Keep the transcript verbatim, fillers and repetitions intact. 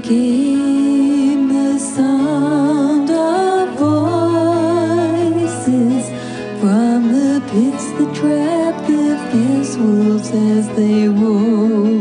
came the sound of voices from the pits that trap the fierce wolves as they roar.